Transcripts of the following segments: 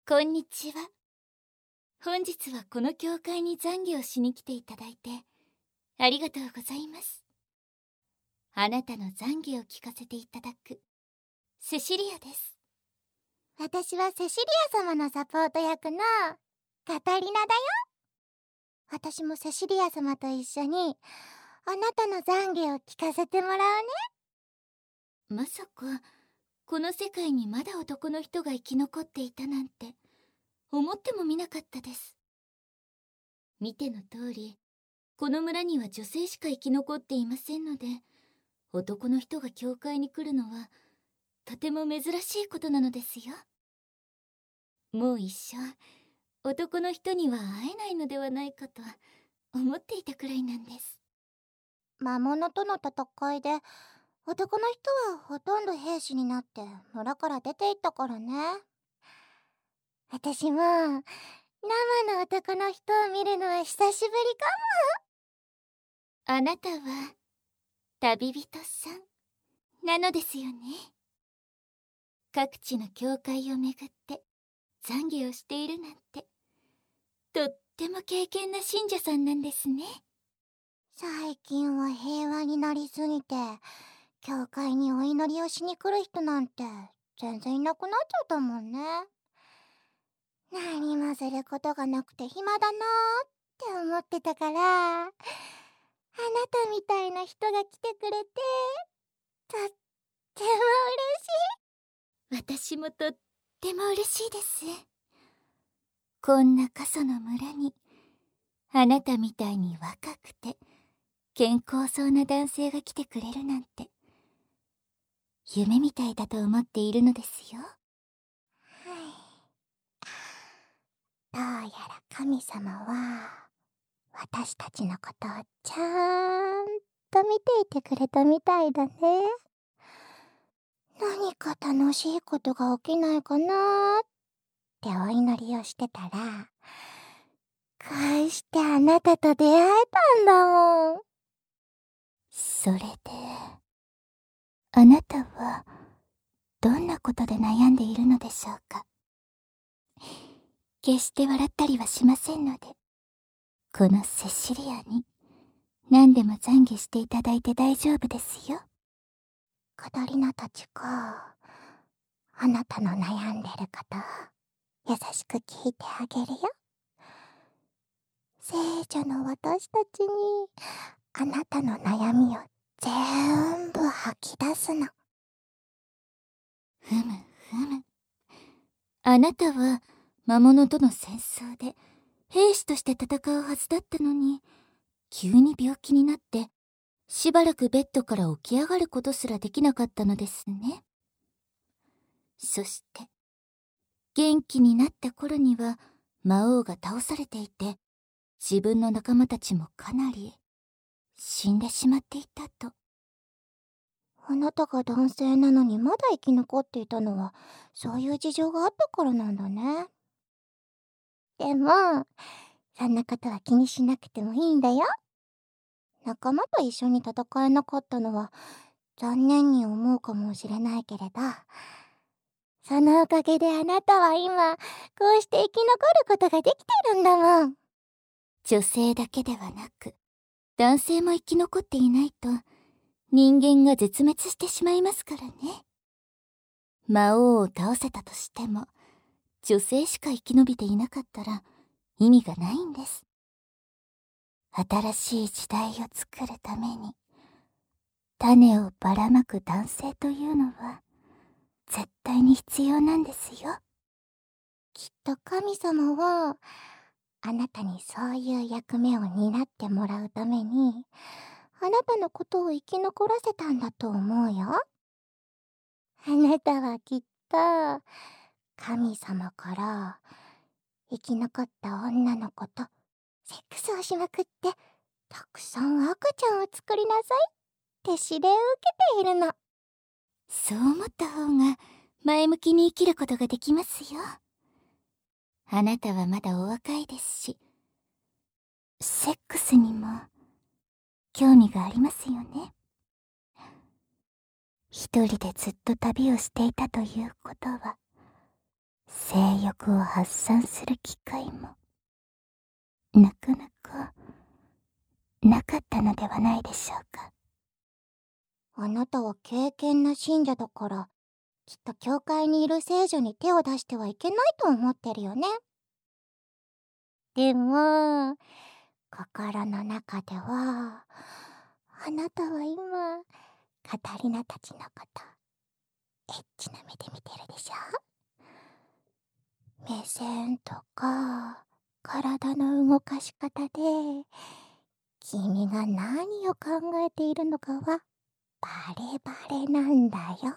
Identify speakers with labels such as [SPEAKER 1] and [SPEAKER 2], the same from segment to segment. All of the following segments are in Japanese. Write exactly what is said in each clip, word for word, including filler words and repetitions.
[SPEAKER 1] こんにちは。本日はこの教会に懺悔をしに来ていただいてありがとうございます。あなたの懺悔を聞かせていただくセシリアです。
[SPEAKER 2] 私はセシリア様のサポート役のカタリナだよ。私もセシリア様と一緒にあなたの懺悔を聞かせてもらうね。
[SPEAKER 1] まさかこの世界にまだ男の人が生き残っていたなんて思ってもみなかったです。見ての通りこの村には女性しか生き残っていませんので、男の人が教会に来るのはとても珍しいことなのですよ。もう一生男の人には会えないのではないかと思っていたくらいなんです。
[SPEAKER 2] 魔物との戦いで男の人はほとんど兵士になって村から出て行ったからね。私も生の男の人を見るのは久しぶり
[SPEAKER 1] かも。あなたは旅人さんなのですよね。各地の教会を巡って懺悔をしているなんてとっても敬虔な信者さんなんですね。
[SPEAKER 2] 最近は平和になりすぎて教会にお祈りをしに来る人なんて全然いなくなっちゃったもんね。何もすることがなくて暇だなーって思ってたから、あなたみたいな人が来てくれてとっても
[SPEAKER 1] 嬉しい。私もとっても嬉しいです。こんな過疎の村にあなたみたいに若くて健康そうな男性が来てくれるなんて夢みたいだと思っているのですよ。
[SPEAKER 2] どうやら神様は私たちのことをちゃんと見ていてくれたみたいだね。何か楽しいことが起きないかなーってお祈りをしてたら、こうしてあなたと出会えたんだもん。
[SPEAKER 1] それであなたはどんなことで悩んでいるのでしょうか。決して笑ったりはしませんので、このセシリアに何でも懺悔していただいて大丈夫ですよ。
[SPEAKER 2] カタリナたちか、あなたの悩んでること優しく聞いてあげるよ。聖女の私たちにあなたの悩みを全部吐き出すの。
[SPEAKER 1] ふむふむ。あなたは魔物との戦争で兵士として戦うはずだったのに、急に病気になってしばらくベッドから起き上がることすらできなかったのですね。そして元気になった頃には魔王が倒されていて、自分の仲間たちもかなり死んでしまっていたと。
[SPEAKER 2] あなたが男性なのにまだ生き残っていたのはそういう事情があったからなんだね。でもそんなことは気にしなくてもいいんだよ。仲間と一緒に戦えなかったのは残念に思うかもしれないけれど、そのおかげであなたは今こうして生き残ることができてるんだもん。
[SPEAKER 1] 女性だけではなく男性も生き残っていないと人間が絶滅してしまいますからね。魔王を倒せたとしても女性しか生き延びていなかったら意味がないんです。新しい時代を作るために種をばらまく男性というのは絶対に必要なんですよ。
[SPEAKER 2] きっと神様はあなたにそういう役目を担ってもらうためにあなたのことを生き残らせたんだと思うよ。あなたはきっと神様から生き残った女の子とセックスをしまくってたくさん赤ちゃんを作りなさいって指令を受けているの。
[SPEAKER 1] そう思った方が前向きに生きることができますよ。あなたはまだお若いですし、セックスにも興味がありますよね。一人でずっと旅をしていたということは性欲を発散する機会もなかなかなかったのではないでしょうか。
[SPEAKER 2] あなたは敬虔な信者だから、きっと教会にいる聖女に手を出してはいけないと思ってるよね。でも、心の中では、あなたは今、カタリナたちのこと、エッチな目で見てるでしょ？目線とか、体の動かし方で、君が何を考えているのかは、バレバレなんだよ。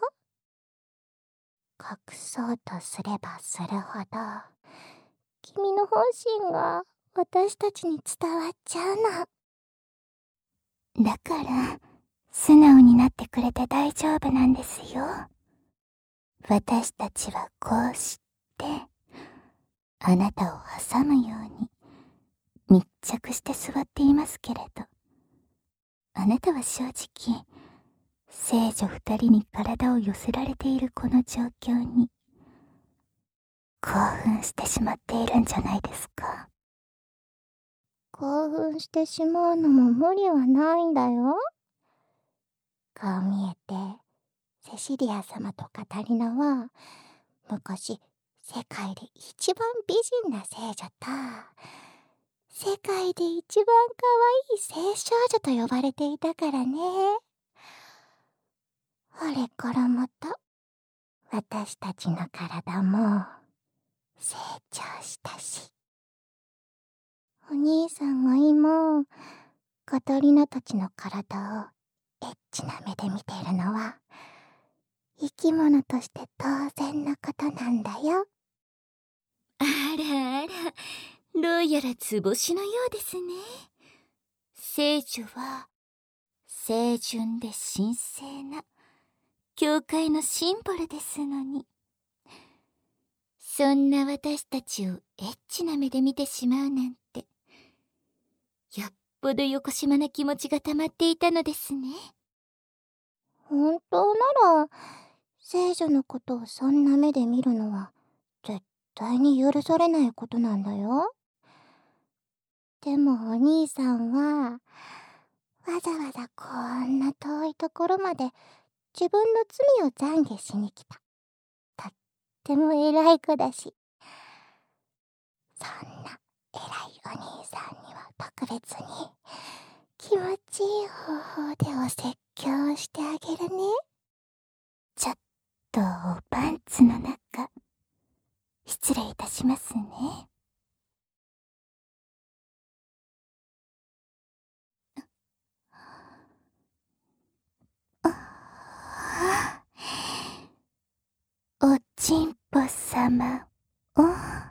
[SPEAKER 2] 隠そうとすればするほど、君の本心が私たちに伝わっちゃうの。
[SPEAKER 1] だから、素直になってくれて大丈夫なんですよ。私たちはこうして、あなたを挟むように密着して座っていますけれど、あなたは正直、聖女二人に体を寄せられているこの状況に、興奮してしまっているんじゃないですか。
[SPEAKER 2] 興奮してしまうのも無理はないんだよ。こう見えて、セシリア様とカタリナは、昔、世界で一番美人な聖女と、世界で一番可愛い聖少女と呼ばれていたからね。あれからまた、私たちの体も、成長したし。お兄さんが今、カタリナたちの体をエッチな目で見ているのは、生き物として当然なことなんだよ。
[SPEAKER 1] あらあら、どうやら図星のようですね。聖女は、清純で神聖な、教会のシンボルですのに。そんな私たちをエッチな目で見てしまうなんて、よっぽどよこしまな気持ちが溜まっていたのですね。
[SPEAKER 2] 本当なら、聖女のことをそんな目で見るのは、絶対に許されないことなんだよ。でもお兄さんは、わざわざこんな遠いところまで自分の罪を懺悔しに来た。とっても偉い子だし。そんな偉いお兄さんには特別に気持ちいい方法でお説教をしてあげるね。
[SPEAKER 1] ちょっとおパンツの中、失礼いたしますね。おちんぽ様を、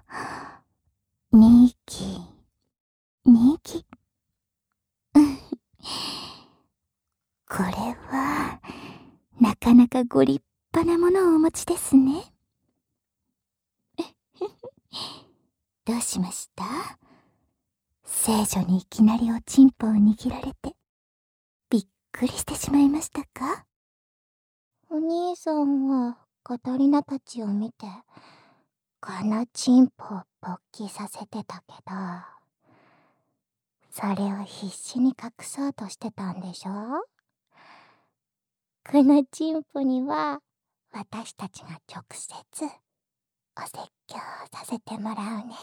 [SPEAKER 1] にぎ、にぎ。これは、なかなかご立派なものをお持ちですね。どうしました？聖女にいきなりおちんぽを握られて、びっくりしてしまいましたか？
[SPEAKER 2] お兄さんはカタリナたちを見て、このチンポを勃起させてたけど、それを必死に隠そうとしてたんでしょ？このチンポには、私たちが直接、お説教をさせてもらうね。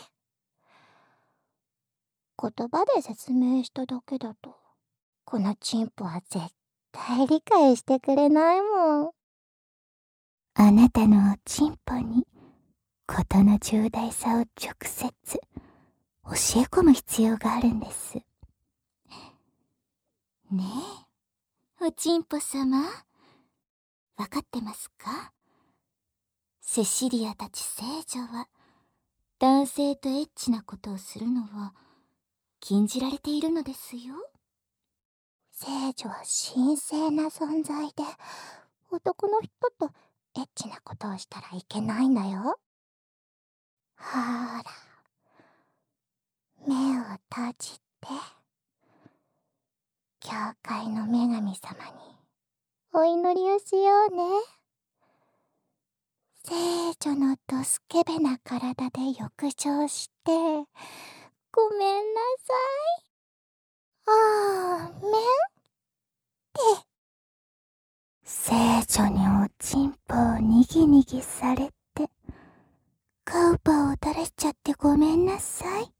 [SPEAKER 2] 言葉で説明しただけだと、このチンポは絶対理解してくれないもん。
[SPEAKER 1] あなたのおちんぽに、事の重大さを直接、教え込む必要があるんです。ねえ、おちんぽ様、わかってますか？セシリアたち聖女は、男性とエッチなことをするのは、禁じられているのですよ。
[SPEAKER 2] 聖女は神聖な存在で、男の人とエッチなことをしたらいけないんだよ。ほーら、目を閉じて、教会の女神様にお祈りをしようね。聖女のドスケベな体で浴場して、ごめんなさい。あーめんって。
[SPEAKER 1] 聖女におちんぽをにぎにぎされて、カウパを垂らしちゃってごめんなさいって、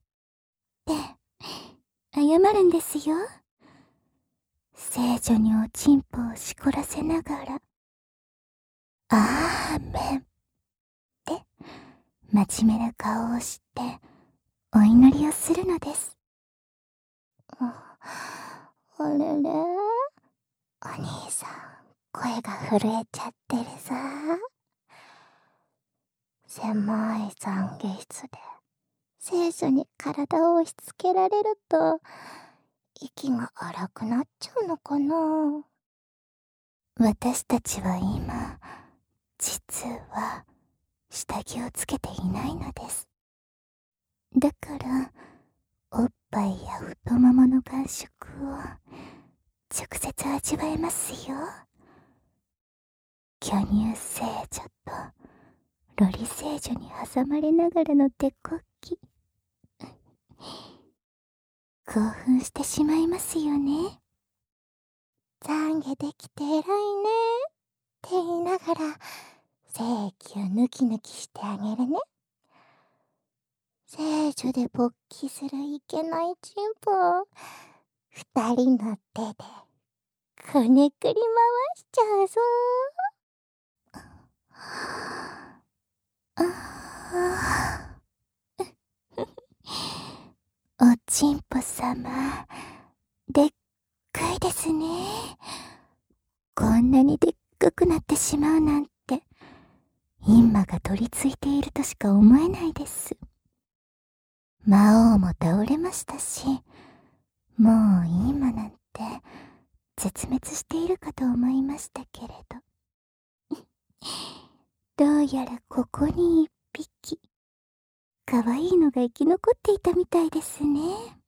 [SPEAKER 1] 謝るんですよ。聖女におちんぽをしこらせながら、アーメンって真面目な顔をしてお祈りをするのです。
[SPEAKER 2] あれれ、お兄さん声が震えちゃってるさ。狭い懺悔室で聖女に体を押し付けられると息が荒くなっちゃうのかな。
[SPEAKER 1] 私たちは今、実は下着をつけていないのです。だからおっぱいや太ももの感触を直接味わえますよ。巨乳聖女とロリ聖女に挟まれながらの手こき興奮してしまいますよね。
[SPEAKER 2] 懺悔できて偉いねって言いながら精液をヌキヌキしてあげるね。聖女で勃起するいけないチンポを二人の手でこねくり回しちゃうぞ。
[SPEAKER 1] あおちんぽ様、でっかいですね。こんなにでっかくなってしまうなんて、陰魔が取り付いているとしか思えないです。魔王も倒れましたし、もう陰魔なんて絶滅しているかと思いましたけれど。どうやらここに一匹、かわいいのが生き残っていたみたいですね。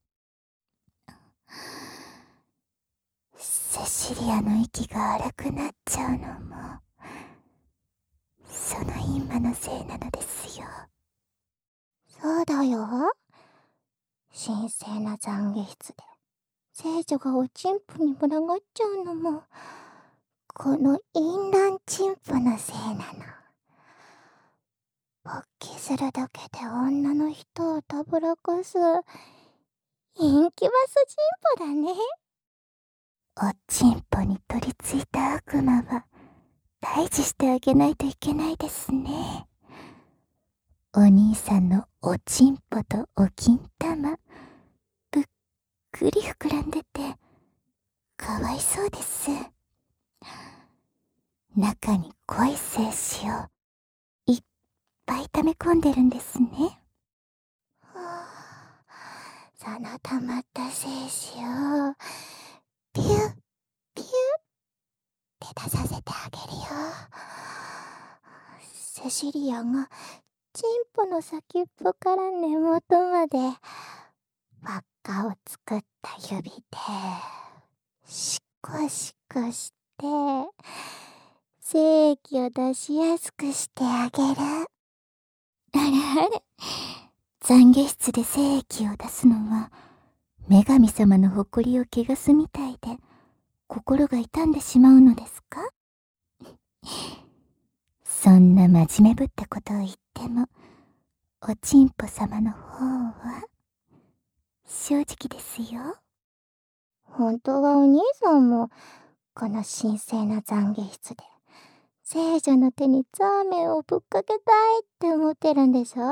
[SPEAKER 1] セシリアの息が荒くなっちゃうのも、その陰魔のせいなのですよ。
[SPEAKER 2] そうだよ。神聖な懺悔室で聖女がおちんぽに群がっちゃうのもこの淫乱チンポのせいなの。勃起するだけで女の人をたぶらかすインキュバスチンポだね。
[SPEAKER 1] おちんぽに取り付いた悪魔は退治してあげないといけないですね。お兄さんのおちんぽとお金玉、ぷっくり膨らんでてかわいそうです。中に濃い精子をいっぱい溜め込んでるんですね。
[SPEAKER 2] はあ、その溜まった精子をピュッピュッって出させてあげるよ。セシリアがチンポの先っぽから根元まで輪っかを作った指でシコシコして精液を出しやすくしてあげる。
[SPEAKER 1] あれあれ、懺悔室で精液を出すのは女神様の誇りを汚すみたいで心が痛んでしまうのですか？そんな真面目ぶったことを言ってもおちんぽ様の方は正直ですよ。
[SPEAKER 2] 本当はお兄さんもこの神聖な懺悔室で聖女の手にザーメンをぶっかけたいって思ってるんでしょ？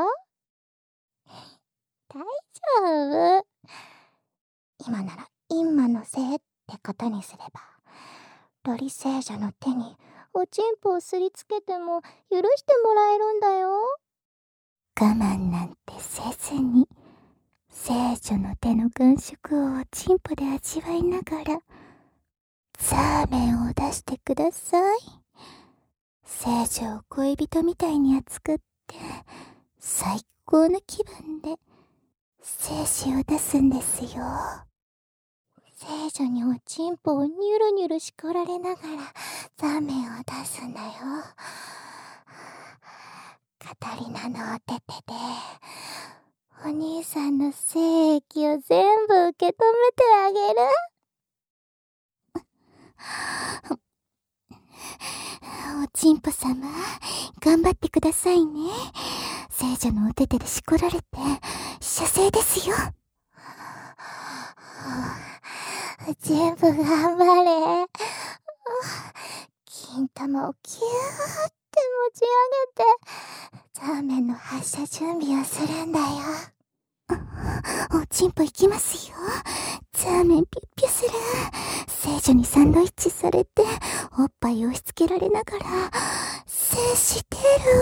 [SPEAKER 2] 大丈夫。今なら陰魔のせいってことにすればロリ聖女の手におちんぽをすりつけても許してもらえるんだよ。
[SPEAKER 1] 我慢なんてせずに聖女の手の感触をおちんぽで味わいながらザーメンを出してください。聖女を恋人みたいに扱って最高の気分で精子を出すんですよ。
[SPEAKER 2] 聖女におちんぽをニュルニュルしこられながらザーメンを出すんだよ。 りなのおててで、お兄さんの精液を全部受け止めてあげる。
[SPEAKER 1] おちんぽ様、頑張ってくださいね。聖女のお手手でしこられて、射精ですよ。
[SPEAKER 2] 全部頑張れ。金玉をキューって持ち上げて、ザーメンの発射準備をするんだよ。
[SPEAKER 1] おちんぽ行きますよ。ザーメンピュッピュする。聖女にサンドイッチされて、おっぱい押し付けられながら、精してる。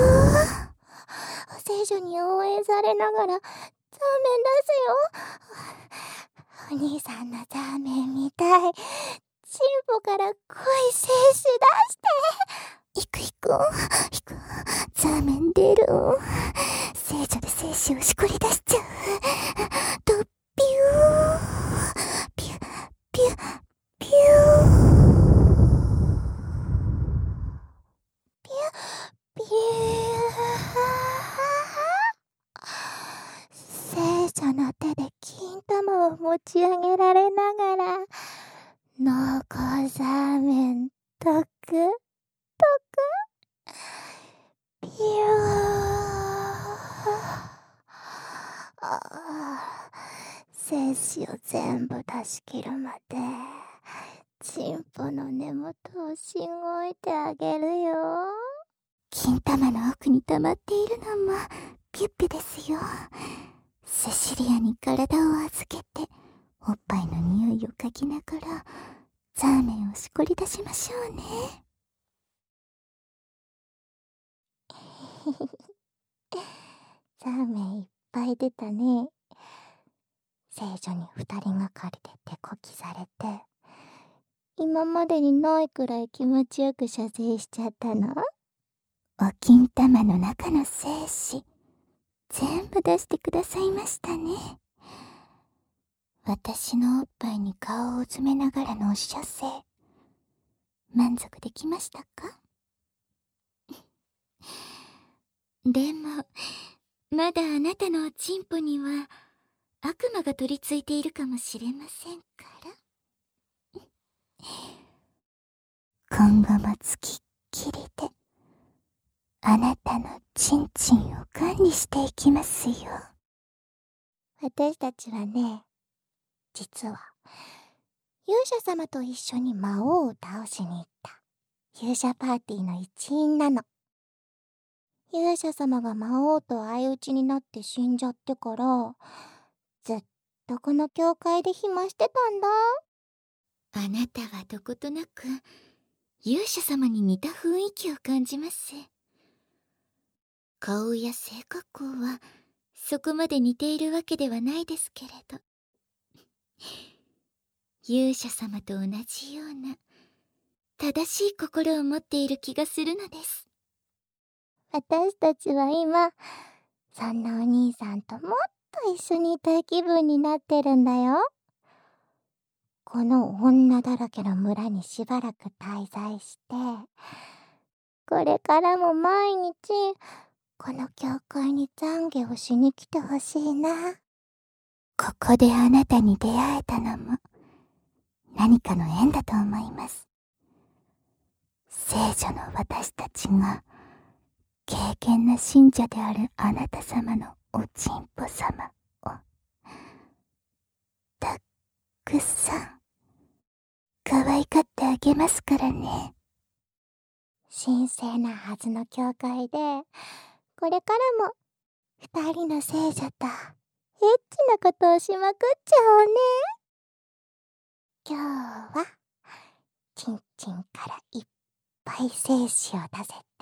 [SPEAKER 2] 聖女に応援されながら、ザーメン出すよ。お兄さんのザーメン見たい。チンポから濃い精子出して。
[SPEAKER 1] いくいく、いく。ザーメン出る。聖女で精子をしこり出しちゃう。と、ピュー。ピュ、ピュ、ピュー。
[SPEAKER 2] ピュ、ピュー。聖女の手で金玉を持ち上げられながら、濃厚ザーメンとく、とく、ピュー。精子を全部出し切るまで、チンポの根元をしごいてあげるよ。
[SPEAKER 1] 金玉の奥に溜まっているのも、ピュッピュですよ。セシリアに体を預けて、おっぱいの匂いを嗅ぎながら、ザーメンをしこり出しましょうね。
[SPEAKER 2] ザーメンいっぱい出たね。聖女に二人がかりで手こきされて、今までにないくらい気持ちよく射精しちゃったの？
[SPEAKER 1] お金玉の中の精子、全部出してくださいましたね。私のおっぱいに顔をうずめながらのお射精、満足できましたか？でも、まだあなたのおちんぽには悪魔が取り付いているかもしれませんから。今後もつきっきりで、あなたのチンチンを管理していきますよ。
[SPEAKER 2] 私たちはね、実は、勇者様と一緒に魔王を倒しに行った勇者パーティーの一員なの。勇者様が魔王と相打ちになって死んじゃってから、ずっとこの教会で暇してたんだ。
[SPEAKER 1] あなたはどことなく勇者様に似た雰囲気を感じます。顔や性格好はそこまで似ているわけではないですけれど、勇者様と同じような正しい心を持っている気がするのです。
[SPEAKER 2] 私たちは今、そんなお兄さんともっと一緒にいたい気分になってるんだよ。この女だらけの村にしばらく滞在して、これからも毎日、この教会に懺悔をしに来てほしいな。
[SPEAKER 1] ここであなたに出会えたのも何かの縁だと思います。聖女の私たちが敬虔な信者であるあなた様のおちんぽ様をたくさん可愛がってあげますからね。
[SPEAKER 2] 神聖なはずの教会で、これからも二人の聖女とエッチなことをしまくっちゃおうね。今日はチンチンからいっぱい精子を出せ